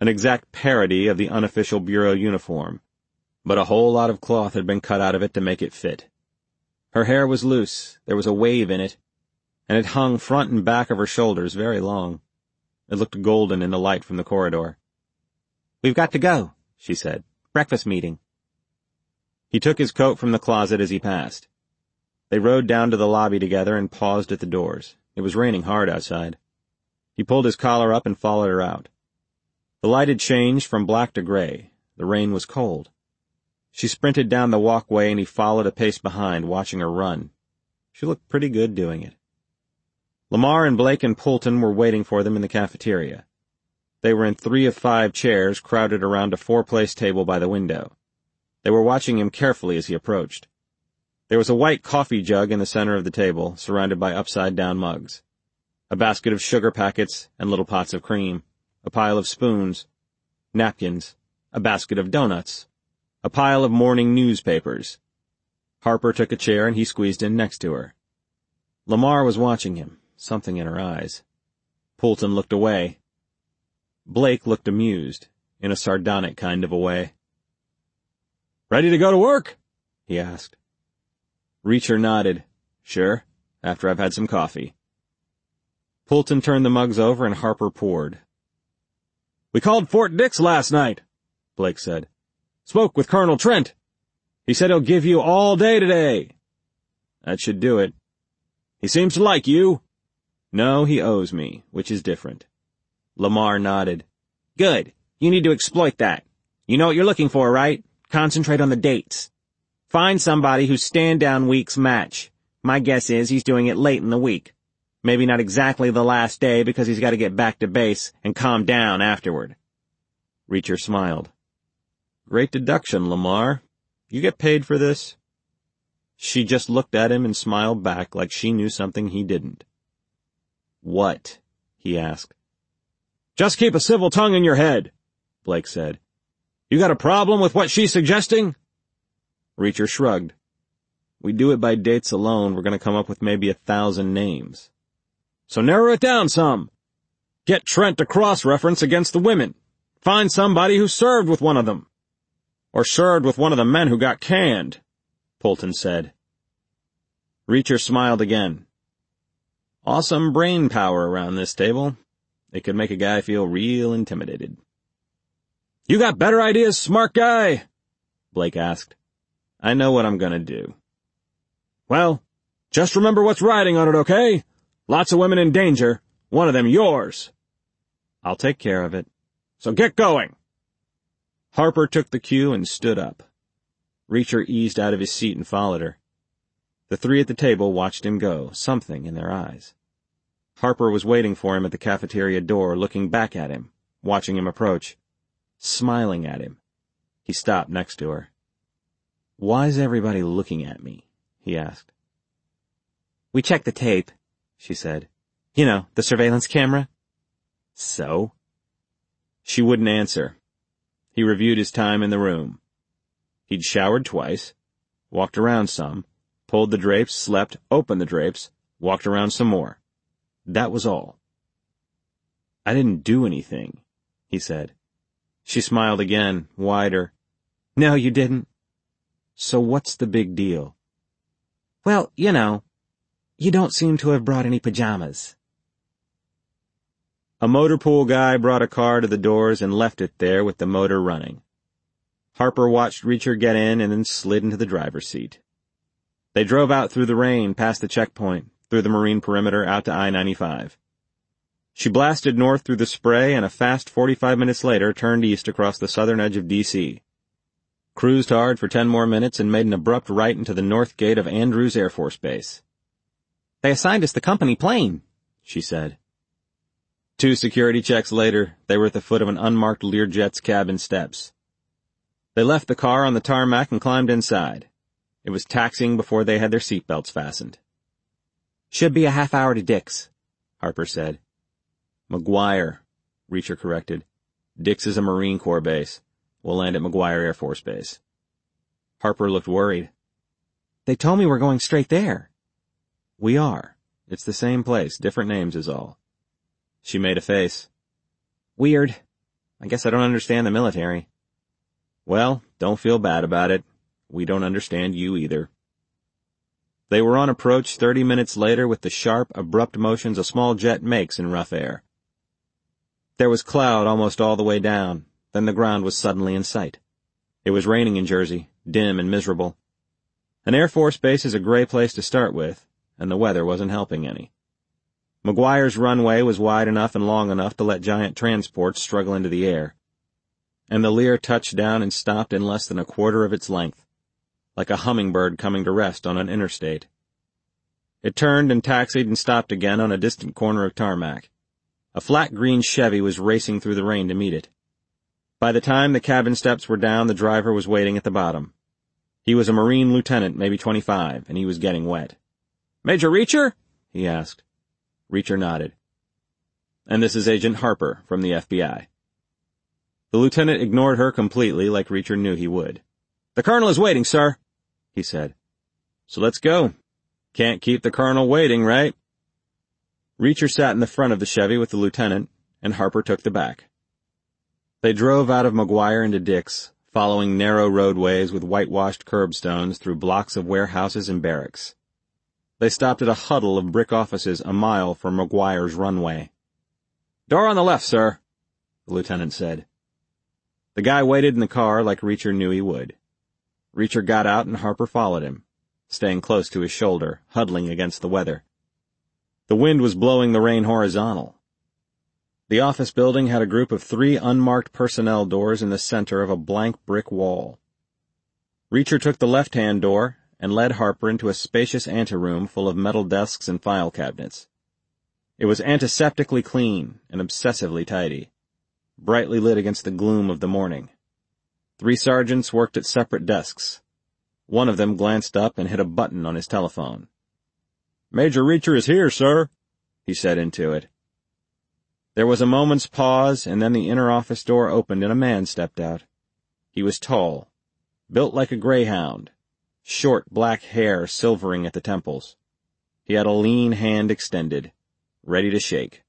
an exact parody of the unofficial bureau uniform, but a whole lot of cloth had been cut out of it to make it fit. Her hair was loose, there was a wave in it, and it hung front and back of her shoulders very long. It looked golden in the light from the corridor. "We've got to go," she said. "Breakfast meeting." He took his coat from the closet as he passed. They rode down to the lobby together and paused at the doors. It was raining hard outside. He pulled his collar up and followed her out. The light had changed from black to gray. The rain was cold. She sprinted down the walkway and he followed a pace behind, watching her run. She looked pretty good doing it. Lamar and Blake and Poulton were waiting for them in the cafeteria. They were in 3 of 5 chairs crowded around a 4-place table by the window. They were watching him carefully as he approached. There was a white coffee jug in the center of the table, surrounded by upside-down mugs, a basket of sugar packets and little pots of cream, a pile of spoons, napkins, a basket of donuts, a pile of morning newspapers. Harper took a chair and he squeezed in next to her. Lamar was watching him, something in her eyes. Poulton looked away. Blake looked amused, in a sardonic kind of a way. "Ready to go to work?" he asked. Reacher nodded. "Sure, after I've had some coffee." Poulton turned the mugs over and Harper poured. "We called Fort Dix last night," Blake said. "Spoke with Colonel Trent. He said he'll give you all day today." "That should do it." "He seems to like you." "No, he owes me, which is different." Lamar nodded. "Good. You need to exploit that. You know what you're looking for, right? Concentrate on the dates. Find somebody whose stand-down weeks match. My guess is he's doing it late in the week. Maybe not exactly the last day because he's got to get back to base and calm down afterward." Reacher smiled. "Great deduction, Lamar. You get paid for this?" She just looked at him and smiled back like she knew something he didn't. "What?" he asked. "Just keep a civil tongue in your head," Blake said. "You got a problem with what she's suggesting?" Reacher shrugged. "We do it by dates alone, we're going to come up with maybe 1,000 names." "So narrow it down some. Get Trent to cross-reference against the women. Find somebody who served with one of them. Or served with one of the men who got canned," Poulton said. Reacher smiled again. "Awesome brain power around this table. It could make a guy feel real intimidated." "You got better ideas, smart guy?" Blake asked. "I know what I'm gonna do." "Well, just remember what's riding on it, okay? Lots of women in danger. One of them yours." "I'll take care of it." "So get going." Harper took the cue and stood up. Reacher eased out of his seat and followed her. The 3 at the table watched him go, something in their eyes. Harper was waiting for him at the cafeteria door, looking back at him, watching him approach, smiling at him. He stopped next to her. "Why's everybody looking at me?" he asked. "We checked the tape," she said. "You know, the surveillance camera." "So?" She wouldn't answer. He reviewed his time in the room. He'd showered twice, walked around some, pulled the drapes, slept, opened the drapes, walked around some more. That was all. "I didn't do anything," he said. She smiled again, wider. "No, you didn't." "So what's the big deal?" "Well, you know, you don't seem to have brought any pajamas." A motor pool guy brought a car to the doors and left it there with the motor running. Harper watched Reacher get in and then slid into the driver's seat. They drove out through the rain, past the checkpoint, through the marine perimeter, out to I-95. She blasted north through the spray and a fast 45 minutes later turned east across the southern edge of D.C. Cruised hard for 10 more minutes and made an abrupt right into the north gate of Andrews Air Force Base. "They assigned us the company plane," she said. 2 security checks later, they were at the foot of an unmarked Learjet's cabin steps. They left the car on the tarmac and climbed inside. It was taxiing before they had their seatbelts fastened. "Should be a half hour to Dix," Harper said. "McGuire," Reacher corrected. "Dix is a Marine Corps base. We'll land at McGuire Air Force Base." Harper looked worried. "They told me we're going straight there." "We are. It's the same place, different names is all." She made a face. "Weird. I guess I don't understand the military." "Well, don't feel bad about it. We don't understand you either." They were on approach 30 minutes later with the sharp, abrupt motions a small jet makes in rough air. There was cloud almost all the way down, then the ground was suddenly in sight. It was raining in Jersey, dim and miserable. An Air Force base is a gray place to start with, and the weather wasn't helping any. McGuire's runway was wide enough and long enough to let giant transports struggle into the air, and the Lear touched down and stopped in less than a quarter of its length, like a hummingbird coming to rest on an interstate. It turned and taxied and stopped again on a distant corner of tarmac. A flat green Chevy was racing through the rain to meet it. By the time the cabin steps were down, the driver was waiting at the bottom. He was a Marine lieutenant, maybe 25, and he was getting wet. "Major Reacher?" he asked. Reacher nodded. "And this is Agent Harper from the FBI." The lieutenant ignored her completely, like Reacher knew he would. "The colonel is waiting, sir," he said. "So let's go. Can't keep the colonel waiting, right?" Reacher sat in the front of the Chevy with the lieutenant, and Harper took the back. They drove out of McGuire into Dix, following narrow roadways with whitewashed curbstones through blocks of warehouses and barracks. They stopped at a huddle of brick offices a mile from McGuire's runway. "Door on the left, sir," the lieutenant said. The guy waited in the car like Reacher knew he would. Reacher got out and Harper followed him, staying close to his shoulder, huddling against the weather. The wind was blowing the rain horizontal. The office building had a group of 3 unmarked personnel doors in the center of a blank brick wall. Reacher took the left-hand door and led Harper into a spacious anteroom full of metal desks and file cabinets. It was antiseptically clean and obsessively tidy, brightly lit against the gloom of the morning. 3 sergeants worked at separate desks. One of them glanced up and hit a button on his telephone. "Major Reacher is here, sir," he said into it. There was a moment's pause, and then the inner office door opened and a man stepped out. He was tall, built like a greyhound, short black hair silvering at the temples. He had a lean hand extended, ready to shake.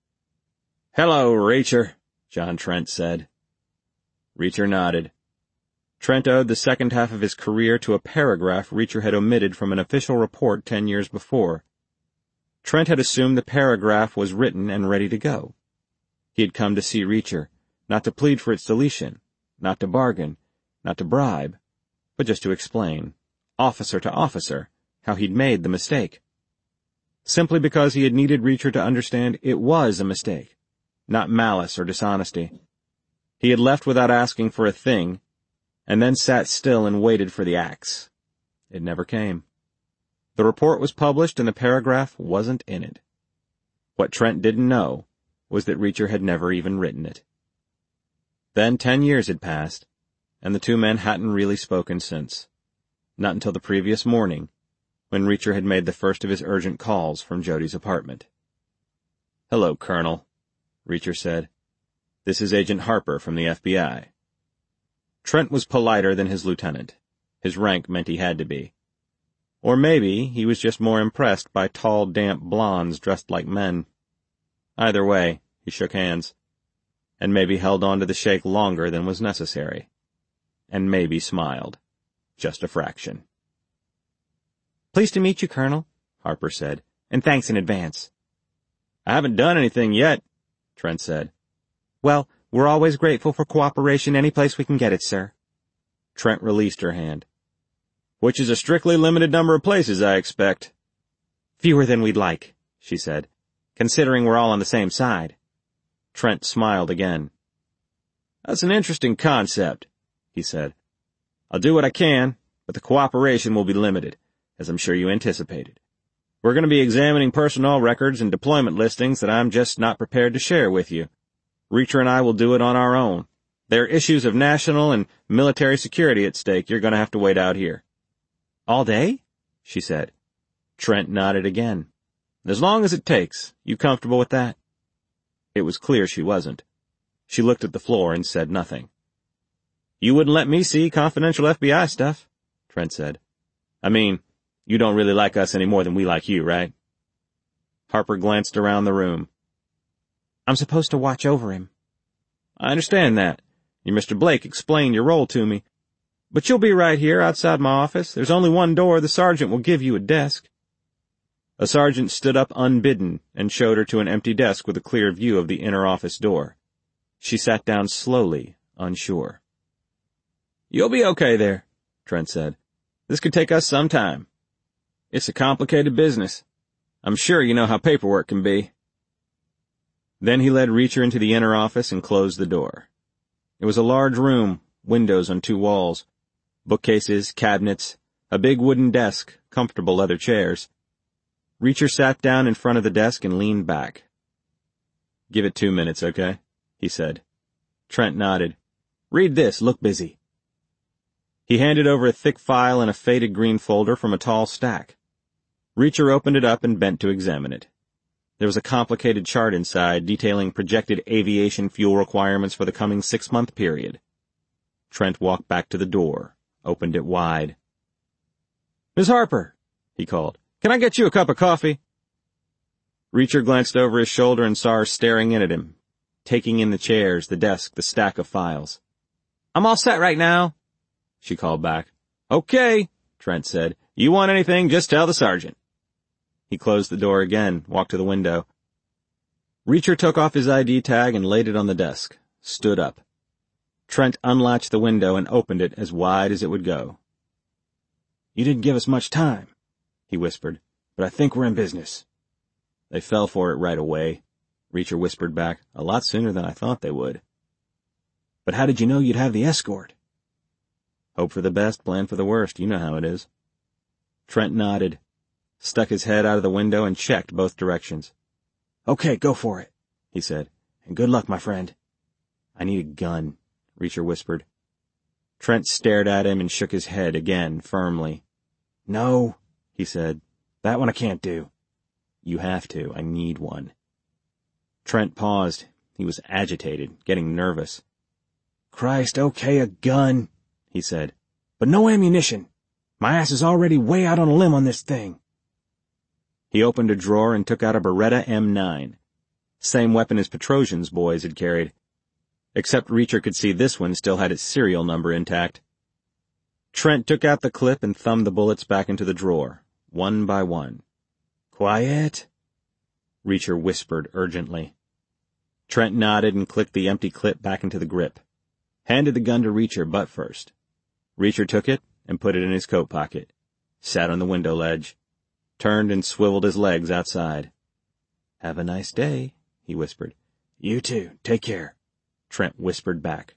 "Hello, Reacher," John Trent said. Reacher nodded. Trent owed the second half of his career to a paragraph Reacher had omitted from an official report 10 years before. Trent had assumed the paragraph was written and ready to go. He had come to see Reacher, not to plead for its deletion, not to bargain, not to bribe, but just to explain, officer to officer, how he'd made the mistake. Simply because he had needed Reacher to understand it was a mistake, not malice or dishonesty. He had left without asking for a thing, and then sat still and waited for the axe. It never came. The report was published and the paragraph wasn't in it. What Trent didn't know was that Reacher had never even written it. Then 10 years had passed, and the 2 men hadn't really spoken since. Not until the previous morning, when Reacher had made the first of his urgent calls from Jody's apartment. "Hello, Colonel," Reacher said. "This is Agent Harper from the FBI." Trent was politer than his lieutenant. His rank meant he had to be. Or maybe he was just more impressed by tall, damp blondes dressed like men. Either way, he shook hands, and maybe held on to the shake longer than was necessary, and maybe smiled, just a fraction. "Pleased to meet you, Colonel," Harper said, "and thanks in advance." "I haven't done anything yet," Trent said. "Well, we're always grateful for cooperation any place we can get it, sir." Trent released her hand. "Which is a strictly limited number of places, I expect." "Fewer than we'd like," she said, "considering we're all on the same side." Trent smiled again. "That's an interesting concept," he said. "I'll do what I can, but the cooperation will be limited, as I'm sure you anticipated. We're going to be examining personnel records and deployment listings that I'm just not prepared to share with you. Reacher and I will do it on our own. There are issues of national and military security at stake. You're going to have to wait out here." "All day?" she said. Trent nodded again. "As long as it takes. You comfortable with that?" It was clear she wasn't. She looked at the floor and said nothing. "You wouldn't let me see confidential FBI stuff," Trent said. "I mean, you don't really like us any more than we like you, right?" Harper glanced around the room. "I'm supposed to watch over him." I understand that. You Mr. Blake explained your role to me. But you'll be right here outside my office. There's only one door. The sergeant will give you a desk." A sergeant stood up unbidden and showed her to an empty desk with a clear view of the inner office door. She sat down slowly, unsure. "You'll be okay there," Trent said. "This could take us some time. It's a complicated business. I'm sure you know how paperwork can be." Then he led Reacher into the inner office and closed the door. It was a large room, windows on 2 walls, bookcases, cabinets, a big wooden desk, comfortable leather chairs. Reacher sat down in front of the desk and leaned back. "Give it 2 minutes, okay?" he said. Trent nodded. "Read this, look busy." He handed over a thick file and a faded green folder from a tall stack. Reacher opened it up and bent to examine it. There was a complicated chart inside detailing projected aviation fuel requirements for the coming 6-month period. Trent walked back to the door, opened it wide. "Miss Harper," he called, "can I get you a cup of coffee?" Reacher glanced over his shoulder and saw her staring in at him, taking in the chairs, the desk, the stack of files. "I'm all set right now," she called back. "Okay," Trent said. "You want anything, just tell the sergeant." He closed the door again, walked to the window. Reacher took off his ID tag and laid it on the desk, stood up. Trent unlatched the window and opened it as wide as it would go. "You didn't give us much time," he whispered, "but I think we're in business." "They fell for it right away," Reacher whispered back, "a lot sooner than I thought they would." "But how did you know you'd have the escort?" "Hope for the best, plan for the worst, you know how it is." Trent nodded, stuck his head out of the window and checked both directions. "Okay, go for it," he said, "and good luck, my friend." "I need a gun," Reacher whispered. Trent stared at him and shook his head again, firmly. "No," he said, "that one I can't do." "You have to. I need one." Trent paused. He was agitated, getting nervous. "Christ, okay, a gun," he said, "but no ammunition. My ass is already way out on a limb on this thing." He opened a drawer and took out a Beretta M9. Same weapon as Petrosian's boys had carried. Except Reacher could see this one still had its serial number intact. Trent took out the clip and thumbed the bullets back into the drawer, one by one. "Quiet," Reacher whispered urgently. Trent nodded and clicked the empty clip back into the grip. Handed the gun to Reacher butt first. Reacher took it and put it in his coat pocket. Sat on the window ledge. Turned and swiveled his legs outside. "Have a nice day," he whispered. "You too. Take care," Trent whispered back.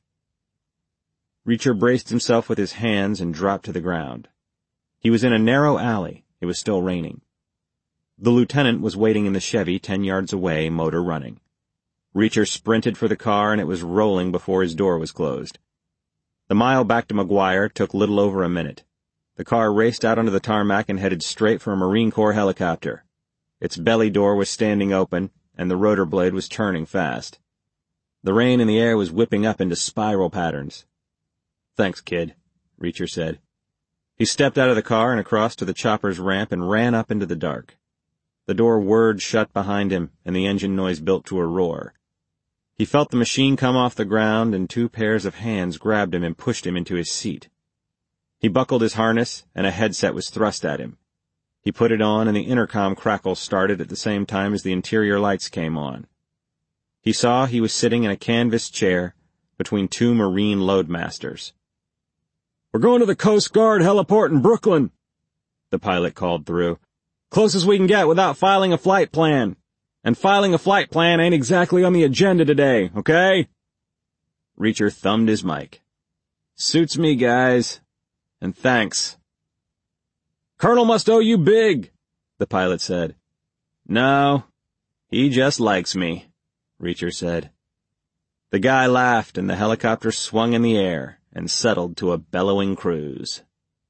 Reacher braced himself with his hands and dropped to the ground. He was in a narrow alley. It was still raining. The lieutenant was waiting in the Chevy 10 yards away, motor running. Reacher sprinted for the car and it was rolling before his door was closed. The mile back to McGuire took little over a minute. The car raced out onto the tarmac and headed straight for a Marine Corps helicopter. Its belly door was standing open, and the rotor blade was turning fast. The rain in the air was whipping up into spiral patterns. "Thanks, kid," Reacher said. He stepped out of the car and across to the chopper's ramp and ran up into the dark. The door whirred shut behind him, and the engine noise built to a roar. He felt the machine come off the ground, and 2 pairs of hands grabbed him and pushed him into his seat. He buckled his harness, and a headset was thrust at him. He put it on, and the intercom crackle started at the same time as the interior lights came on. He saw he was sitting in a canvas chair between 2 Marine loadmasters. "We're going to the Coast Guard heliport in Brooklyn," the pilot called through. "Closest we can get without filing a flight plan. And filing a flight plan ain't exactly on the agenda today, okay?" Reacher thumbed his mic. "Suits me, guys. And thanks." "Colonel must owe you big," the pilot said. "No, he just likes me," Reacher said. The guy laughed and the helicopter swung in the air and settled to a bellowing cruise.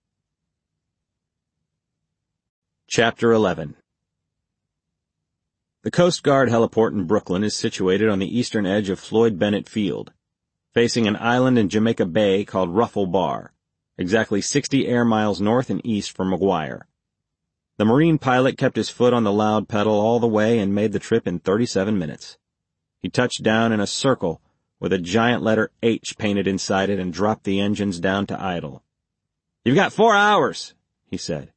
Chapter 11. The Coast Guard heliport in Brooklyn is situated on the eastern edge of Floyd Bennett Field, facing an island in Jamaica Bay called Ruffle Bar, exactly 60 air miles north and east from McGuire. The Marine pilot kept his foot on the loud pedal all the way and made the trip in 37 minutes. He touched down in a circle with a giant letter H painted inside it and dropped the engines down to idle. "You've got 4 hours," he said.